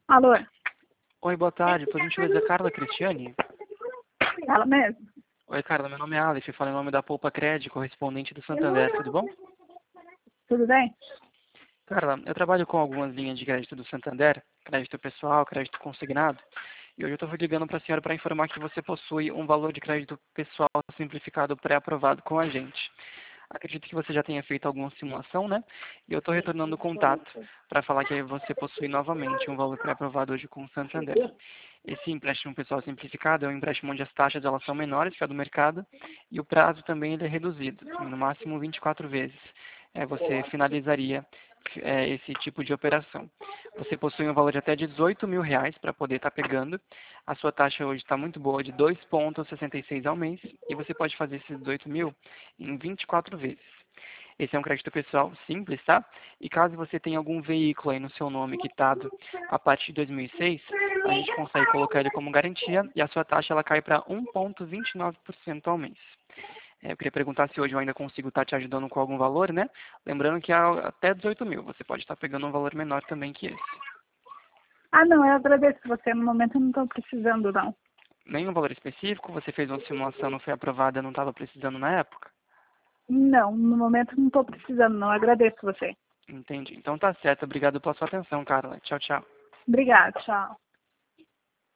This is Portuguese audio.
Alô? Oi, boa tarde. Por gentileza, Carla Cristiane? Ela mesmo? Oi, Carla, meu nome é Aleph, eu falo em nome da Poupa Cred, correspondente do Santander, tudo bom? Tudo bem? Carla, eu trabalho com algumas linhas de crédito do Santander, crédito pessoal, crédito consignado, e hoje eu estou ligando para a senhora para informar que você possui um valor de crédito pessoal simplificado pré-aprovado com a gente. Acredito que você já tenha feito alguma simulação, né? E eu estou retornando o contato para falar que você possui novamente um valor pré-aprovado hoje com o Santander. Esse empréstimo pessoal simplificado é um empréstimo onde as taxas elas são menores que a do mercado e o prazo também ele é reduzido, no máximo 24 vezes. Você finalizaria esse tipo de operação. Você possui um valor de até R$ 18.000 para poder estar pegando. A sua taxa hoje está muito boa, de 2,66 ao mês, e você pode fazer esses 18 mil em 24 vezes. Esse é um crédito pessoal simples, tá? E caso você tenha algum veículo aí no seu nome quitado a partir de 2006, a gente consegue colocar ele como garantia e a sua taxa ela cai para 1,29% ao mês. Eu queria perguntar se hoje eu ainda consigo estar te ajudando com algum valor, né? Lembrando que até 18 mil, você pode estar pegando um valor menor também que esse. Ah, não, eu agradeço você. No momento eu não estou precisando, não. Nenhum valor específico? Você fez uma simulação, não foi aprovada, não estava precisando na época? Não, no momento eu não estou precisando, não. Eu agradeço você. Entendi. Então tá certo. Obrigado pela sua atenção, Carla. Tchau, tchau. Obrigada, tchau.